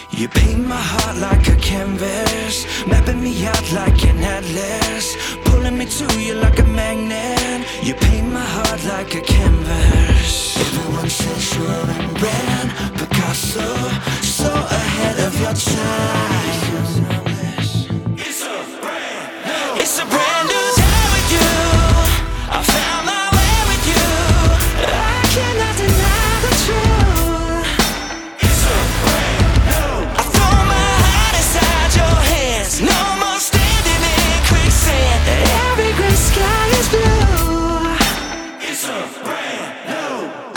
You paint my heart like a canvas, mapping me out like an atlas, pulling me to you like a magnet. You paint my heart like a canvas. Everyone says you're a brand Picasso, so ahead of your time. It's a brand new day with you. I found my way with you. I cannot deny the truth. It's a brand new. I throw my heart inside your hands. No more standing in quicksand. Every gray sky is blue. It's a brand new.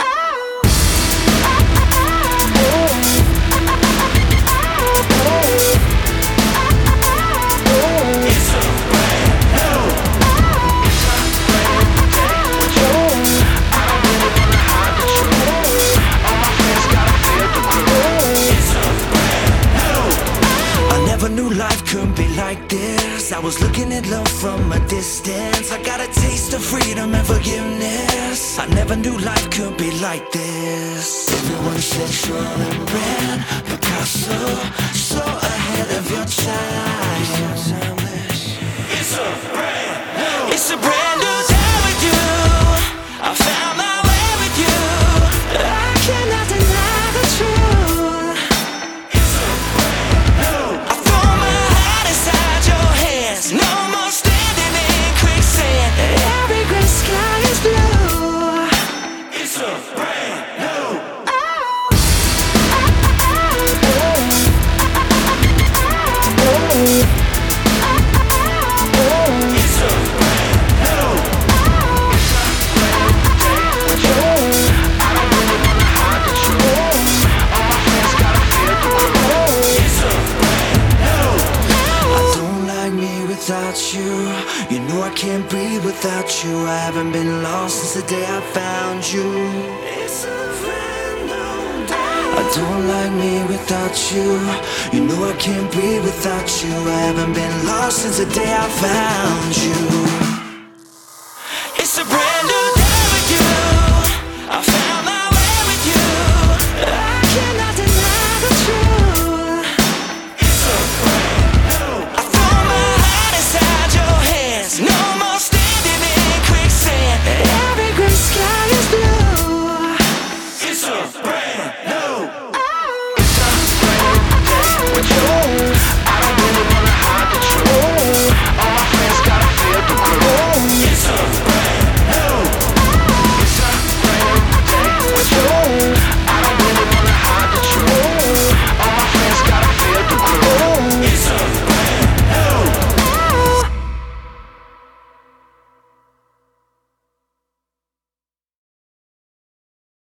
I knew life couldn't be like this. I was looking at love from a distance. I got a taste of freedom and forgiveness. I never knew life could be like this. Everyone says you're a brand Picasso, so ahead of your time. It's a brand new. It's a brand new day with you. I found my way with you. I cannot deny the truth. No more standing in quicksand. Every gray sky is blue. It's a brand new. It's a brand new. I don't really wanna hide the truth. All my friends gotta feel the truth. It's a brand new. I don't like me without you. You know I can't breathe without you. I haven't been lost since the day I found you. It's a brand new day. I don't like me without you. You know I can't breathe without you. I haven't been lost since the day I found you. It's a brand new day with you. I found my way with you. I cannot deny the truth. It's a brand new. I throw my heart inside your hands. No more standing in quicksand. Every gray sky is blue. It's a brand